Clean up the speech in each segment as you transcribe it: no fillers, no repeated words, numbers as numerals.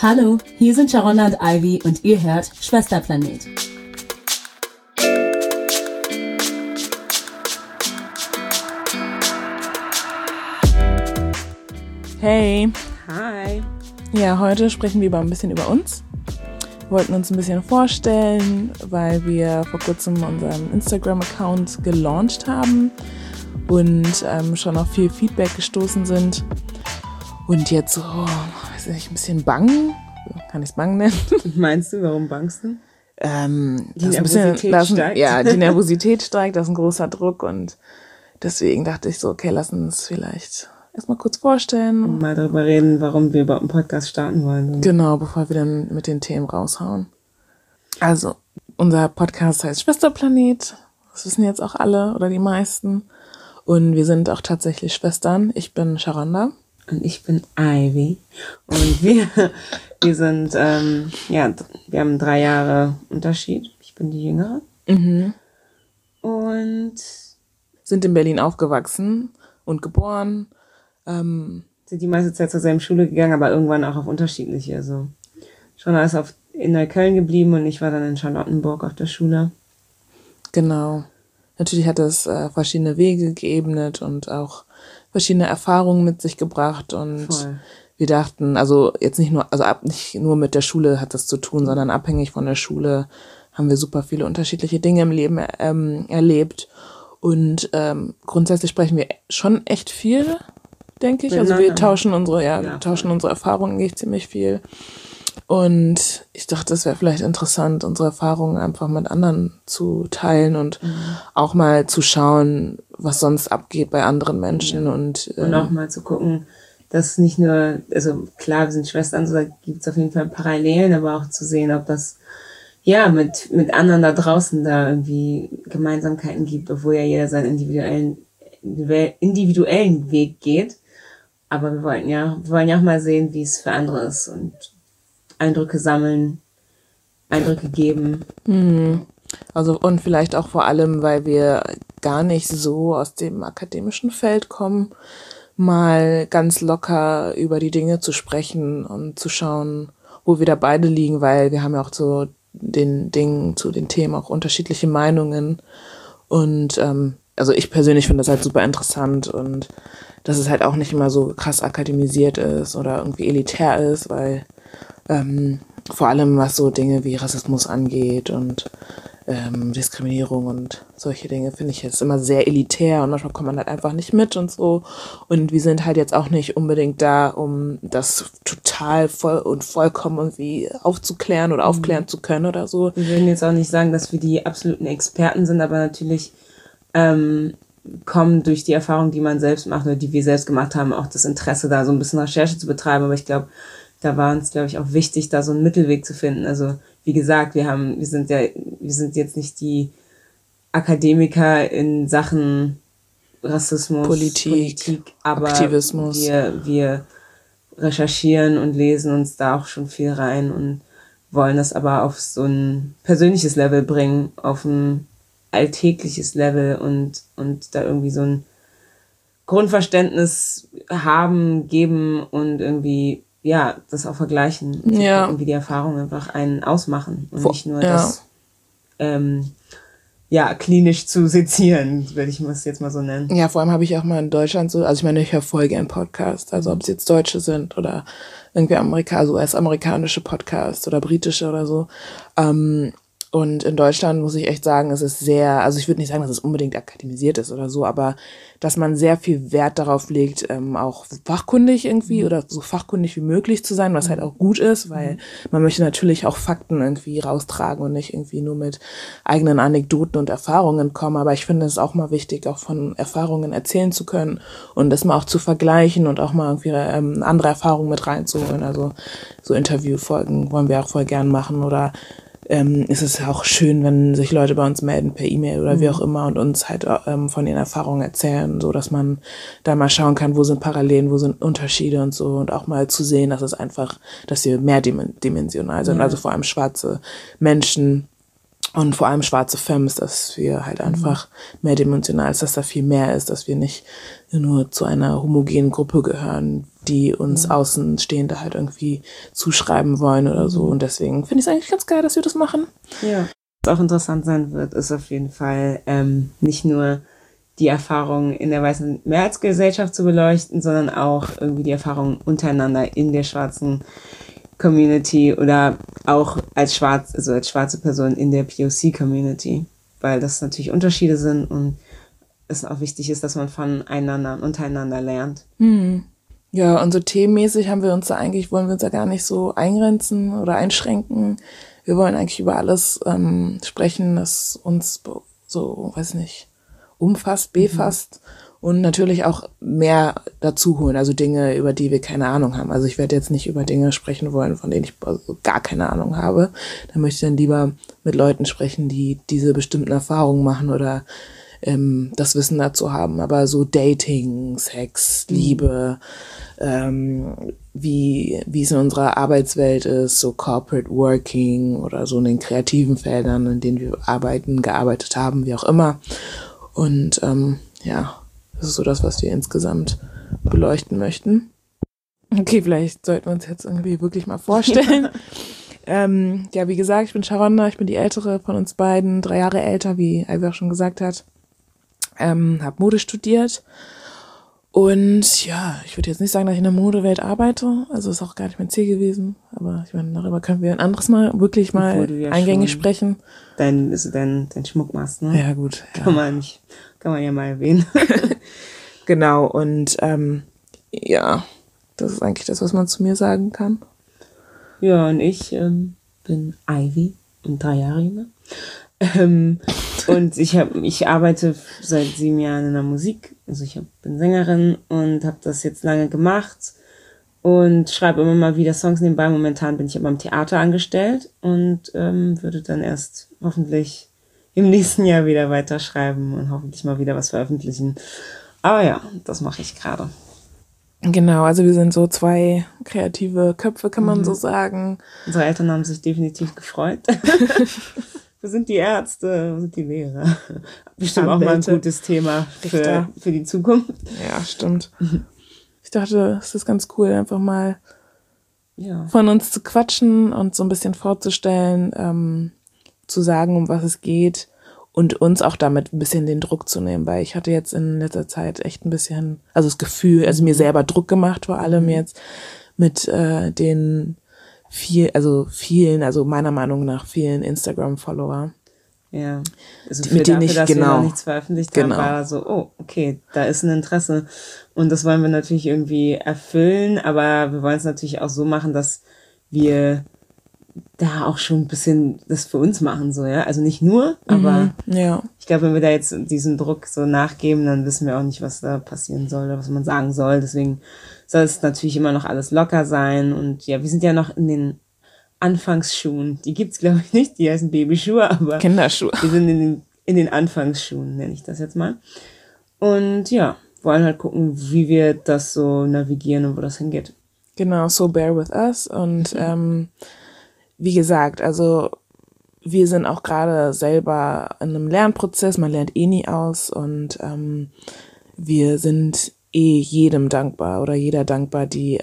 Hallo, hier sind Sharonda und Ivy und ihr hört Schwesterplanet. Hey. Hi. Ja, heute sprechen wir ein bisschen über uns. Wir wollten uns ein bisschen vorstellen, weil wir vor kurzem unseren Instagram-Account gelauncht haben und schon auf viel Feedback gestoßen sind. Und jetzt so, weiß nicht, ein bisschen bang. Kann ich es bang nennen? Meinst du, warum bangst du? Die Nervosität steigt. Ja, die Nervosität steigt, das ist ein großer Druck und deswegen dachte ich so, okay, lass uns vielleicht erstmal kurz vorstellen. Und mal darüber reden, warum wir überhaupt einen Podcast starten wollen. Genau, bevor wir dann mit den Themen raushauen. Also, unser Podcast heißt Schwesterplanet. Das wissen jetzt auch alle oder die meisten. Und wir sind auch tatsächlich Schwestern. Ich bin Sharonda. Und ich bin Ivy. Und wir sind, wir haben 3 Jahre Unterschied. Ich bin die Jüngere. Mhm. Und sind in Berlin aufgewachsen und geboren. Sind die meiste Zeit zur selben Schule gegangen, aber irgendwann auch auf unterschiedliche. Also Sharonda ist in Neukölln geblieben und ich war dann in Charlottenburg auf der Schule. Genau. Natürlich hat es verschiedene Wege geebnet und auch verschiedene Erfahrungen mit sich gebracht und Voll. Wir dachten, also jetzt nicht nur mit der Schule hat das zu tun, sondern abhängig von der Schule haben wir super viele unterschiedliche Dinge im Leben erlebt und grundsätzlich sprechen wir schon echt viel, denke ich. Also wir tauschen unsere Erfahrungen eigentlich ziemlich viel. Und ich dachte, es wäre vielleicht interessant, unsere Erfahrungen einfach mit anderen zu teilen und auch mal zu schauen, was sonst abgeht bei anderen Menschen. Ja. Und auch mal zu gucken, dass nicht nur, also klar, wir sind Schwestern, so da gibt es auf jeden Fall Parallelen, aber auch zu sehen, ob das mit anderen da draußen da irgendwie Gemeinsamkeiten gibt, obwohl ja jeder seinen individuellen Weg geht. Aber wir wollen ja auch mal sehen, wie es für andere ist und Eindrücke sammeln, Eindrücke geben. Also und vielleicht auch vor allem, weil wir gar nicht so aus dem akademischen Feld kommen, mal ganz locker über die Dinge zu sprechen und zu schauen, wo wir da beide liegen, weil wir haben ja auch zu den Themen auch unterschiedliche Meinungen. Und also ich persönlich finde das halt super interessant und dass es halt auch nicht immer so krass akademisiert ist oder irgendwie elitär ist, weil vor allem was so Dinge wie Rassismus angeht und Diskriminierung und solche Dinge finde ich jetzt immer sehr elitär und manchmal kommt man halt einfach nicht mit und so. Und wir sind halt jetzt auch nicht unbedingt da, um das total vollkommen irgendwie aufzuklären oder aufklären zu können oder so. Wir würden jetzt auch nicht sagen, dass wir die absoluten Experten sind, aber natürlich kommen durch die Erfahrung, die man selbst macht oder die wir selbst gemacht haben, auch das Interesse da so ein bisschen Recherche zu betreiben. Aber ich glaube, da war uns, glaube ich, auch wichtig, da so einen Mittelweg zu finden. Also wie gesagt, wir sind jetzt nicht die Akademiker in Sachen Rassismus, Politik, aber Aktivismus. Wir recherchieren und lesen uns da auch schon viel rein und wollen das aber auf so ein persönliches Level bringen, auf ein alltägliches Level und da irgendwie so ein Grundverständnis geben und irgendwie das auch vergleichen. Ja. Irgendwie die Erfahrung einfach einen ausmachen und nicht nur das klinisch zu sezieren, würde ich es jetzt mal so nennen. Ja, vor allem habe ich auch mal in Deutschland so, also ich meine, ich höre voll gern Podcasts, also ob es jetzt Deutsche sind oder irgendwie US-amerikanische Podcasts oder britische oder so. Und in Deutschland muss ich echt sagen, es ist sehr, also ich würde nicht sagen, dass es unbedingt akademisiert ist oder so, aber dass man sehr viel Wert darauf legt, auch fachkundig irgendwie oder so fachkundig wie möglich zu sein, was halt auch gut ist, weil man möchte natürlich auch Fakten irgendwie raustragen und nicht irgendwie nur mit eigenen Anekdoten und Erfahrungen kommen. Aber ich finde es auch mal wichtig, auch von Erfahrungen erzählen zu können und das mal auch zu vergleichen und auch mal irgendwie andere Erfahrungen mit reinzuholen. Also so Interviewfolgen wollen wir auch voll gern machen oder ist es auch schön, wenn sich Leute bei uns melden per E-Mail oder wie auch immer und uns halt von ihren Erfahrungen erzählen, so dass man da mal schauen kann, wo sind Parallelen, wo sind Unterschiede und so und auch mal zu sehen, dass wir mehrdimensional sind, also vor allem schwarze Menschen Und vor allem schwarze Femmes, dass wir halt einfach mehrdimensional ist, dass da viel mehr ist, dass wir nicht nur zu einer homogenen Gruppe gehören, die uns Außenstehende halt irgendwie zuschreiben wollen oder so. Und deswegen finde ich es eigentlich ganz geil, dass wir das machen. Ja. Was auch interessant sein wird, ist auf jeden Fall nicht nur die Erfahrungen in der weißen Mehrheitsgesellschaft zu beleuchten, sondern auch irgendwie die Erfahrungen untereinander in der schwarzen Community oder auch als schwarze Person in der POC-Community, weil das natürlich Unterschiede sind und es auch wichtig ist, dass man voneinander und untereinander lernt. Ja, und so themenmäßig wollen wir uns da gar nicht so eingrenzen oder einschränken. Wir wollen eigentlich über alles sprechen, das uns so, weiß nicht, umfasst, befasst und natürlich auch mehr dazu holen, also Dinge, über die wir keine Ahnung haben. Also ich werde jetzt nicht über Dinge sprechen wollen, von denen ich gar keine Ahnung habe. Da möchte ich dann lieber mit Leuten sprechen, die diese bestimmten Erfahrungen machen oder das Wissen dazu haben. Aber so Dating, Sex, Liebe, wie es in unserer Arbeitswelt ist, so Corporate Working oder so in den kreativen Feldern, in denen wir gearbeitet haben, wie auch immer. Und das ist so das, was wir insgesamt beleuchten möchten. Okay, vielleicht sollten wir uns jetzt irgendwie wirklich mal vorstellen. Wie gesagt, ich bin Sharonda, ich bin die ältere von uns beiden, 3 Jahre älter, wie Ivy auch schon gesagt hat. Habe Mode studiert. Und ja, ich würde jetzt nicht sagen, dass ich in der Modewelt arbeite. Also ist auch gar nicht mein Ziel gewesen. Aber ich meine, darüber können wir ein anderes Mal wirklich mal eingängig sprechen. Dein Schmuck machst, ne? Ja, gut. Ja. Kann man ja mal erwähnen. Genau, und das ist eigentlich das, was man zu mir sagen kann. Ja, und ich bin Ivy und 3 Jahre jünger. Und ich arbeite seit 7 Jahren in der Musik. Also ich bin Sängerin und habe das jetzt lange gemacht und schreibe immer mal wieder Songs nebenbei. Momentan bin ich aber im Theater angestellt und würde dann erst hoffentlich im nächsten Jahr wieder weiterschreiben und hoffentlich mal wieder was veröffentlichen. Aber ja, das mache ich gerade. Genau, also wir sind so 2 kreative Köpfe, kann man so sagen. Unsere Eltern haben sich definitiv gefreut. Wir sind die Ärzte, wir sind die Lehrer. Bestimmt auch mal ein gutes Thema für die Zukunft. Ja, stimmt. Ich dachte, es ist ganz cool, einfach mal von uns zu quatschen und so ein bisschen vorzustellen, zu sagen, um was es geht und uns auch damit ein bisschen den Druck zu nehmen, weil ich hatte jetzt in letzter Zeit echt ein bisschen, also das Gefühl, also mir selber Druck gemacht, vor allem jetzt mit den vielen, also meiner Meinung nach vielen Instagram-Follower. Ja, also mit denen ich dass wir noch nichts veröffentlicht haben, war so, oh, okay, da ist ein Interesse. Und das wollen wir natürlich irgendwie erfüllen, aber wir wollen es natürlich auch so machen, dass wir da auch schon ein bisschen das für uns machen, so, ja. Also nicht nur, aber ich glaube, wenn wir da jetzt diesen Druck so nachgeben, dann wissen wir auch nicht, was da passieren soll oder was man sagen soll. Deswegen soll es natürlich immer noch alles locker sein. Und ja, wir sind ja noch in den Anfangsschuhen. Die gibt's, glaube ich, nicht. Die heißen Babyschuhe, aber Kinderschuhe. Wir sind in den Anfangsschuhen, nenne ich das jetzt mal. Und ja, wollen halt gucken, wie wir das so navigieren und wo das hingeht. Genau, so bear with us. Und wie gesagt, also wir sind auch gerade selber in einem Lernprozess. Man lernt eh nie aus. Und wir sind jedem dankbar oder jeder dankbar, die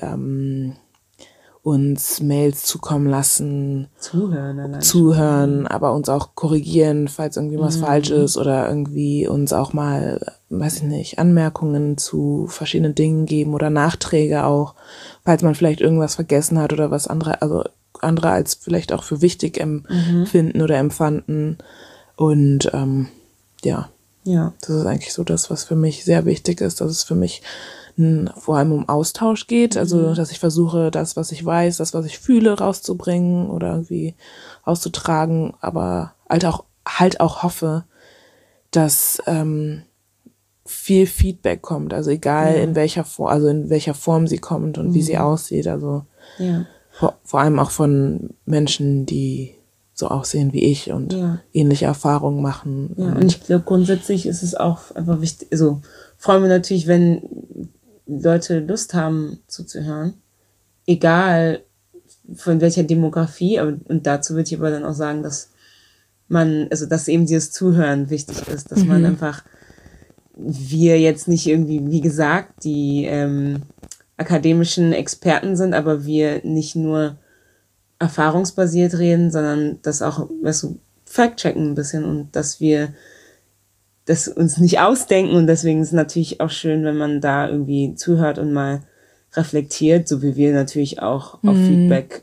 uns Mails zukommen lassen, zuhören, aber uns auch korrigieren, falls irgendwie was falsch ist oder irgendwie uns auch mal, weiß ich nicht, Anmerkungen zu verschiedenen Dingen geben oder Nachträge auch, falls man vielleicht irgendwas vergessen hat oder was andere als vielleicht auch für wichtig empfinden oder empfanden. Und das ist eigentlich so das, was für mich sehr wichtig ist, dass es für mich vor allem um Austausch geht, also dass ich versuche, das, was ich weiß, das, was ich fühle, rauszubringen oder irgendwie auszutragen, aber halt auch hoffe, dass viel Feedback kommt, also egal in welcher Form sie kommt und wie sie aussieht, also vor allem auch von Menschen, die so aussehen wie ich und ähnliche Erfahrungen machen. Ja, und ich glaube, grundsätzlich ist es auch einfach wichtig, also freuen wir natürlich, wenn Leute Lust haben zuzuhören, egal von welcher Demografie, und dazu würde ich aber dann auch sagen, dass dass eben dieses Zuhören wichtig ist, dass man einfach, wir jetzt nicht irgendwie, wie gesagt, die akademischen Experten sind, aber wir nicht nur erfahrungsbasiert reden, sondern das auch, weißt du, fact-checken ein bisschen und dass wir das uns nicht ausdenken und deswegen ist es natürlich auch schön, wenn man da irgendwie zuhört und mal reflektiert, so wie wir natürlich auch auf Feedback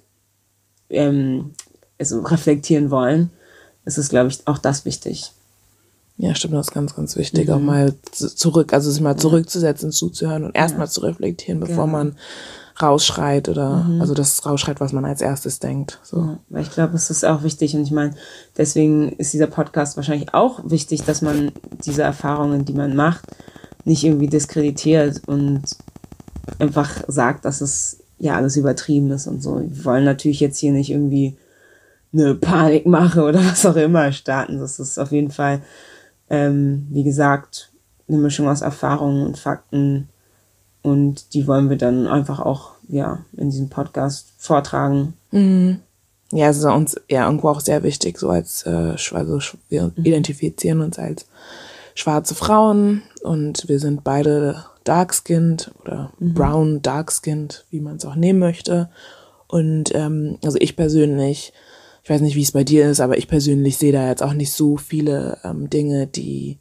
reflektieren wollen. Es ist, glaube ich, auch das wichtig. Ja, stimmt, das ist ganz, ganz wichtig, auch mal sich mal zurückzusetzen, zuzuhören und erstmal zu reflektieren, bevor man rausschreit oder, also das rausschreit, was man als erstes denkt. So. Ja, weil ich glaube, es ist auch wichtig und ich meine, deswegen ist dieser Podcast wahrscheinlich auch wichtig, dass man diese Erfahrungen, die man macht, nicht irgendwie diskreditiert und einfach sagt, dass es ja alles übertrieben ist und so. Wir wollen natürlich jetzt hier nicht irgendwie eine Panikmache oder was auch immer starten. Das ist auf jeden Fall, wie gesagt, eine Mischung aus Erfahrungen und Fakten und die wollen wir dann einfach auch in diesem Podcast vortragen. Ja, es ist uns irgendwo auch sehr wichtig, so als wir identifizieren uns als schwarze Frauen und wir sind beide dark-skinned oder brown dark-skinned, wie man es auch nehmen möchte. Und also ich persönlich, ich weiß nicht, wie es bei dir ist, aber ich persönlich sehe da jetzt auch nicht so viele Dinge, die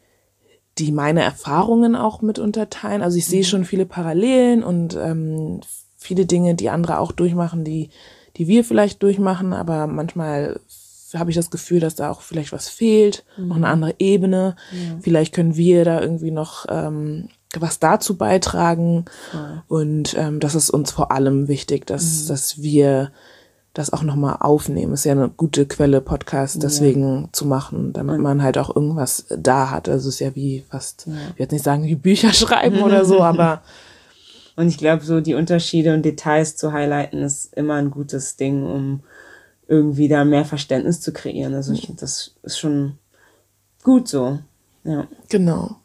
meine Erfahrungen auch mit unterteilen. Also ich sehe schon viele Parallelen und viele Dinge, die andere auch durchmachen, die wir vielleicht durchmachen, aber manchmal habe ich das Gefühl, dass da auch vielleicht was fehlt, noch eine andere Ebene. Ja. Vielleicht können wir da irgendwie noch was dazu beitragen. Und das ist uns vor allem wichtig, dass wir das auch nochmal aufnehmen. Ist ja eine gute Quelle, Podcast deswegen zu machen, damit man halt auch irgendwas da hat. Also es ist ja wie fast, ich will jetzt nicht sagen, wie Bücher schreiben oder so, aber und ich glaube, so die Unterschiede und Details zu highlighten ist immer ein gutes Ding, um irgendwie da mehr Verständnis zu kreieren. Also ich finde, das ist schon gut so. Ja. Genau.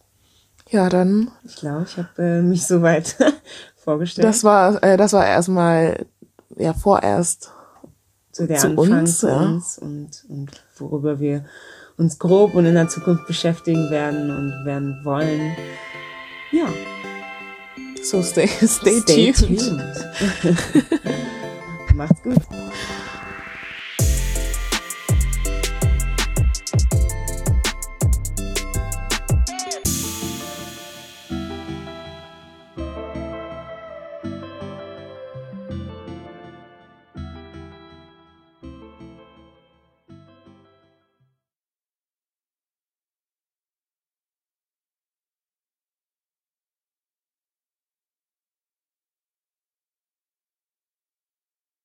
Ja, dann. Ich glaube, ich habe mich soweit vorgestellt. Das war erstmal vorerst so der Anfang uns, zu uns und worüber wir uns grob und in der Zukunft beschäftigen werden und werden wollen. Ja. So stay tuned. Macht's gut.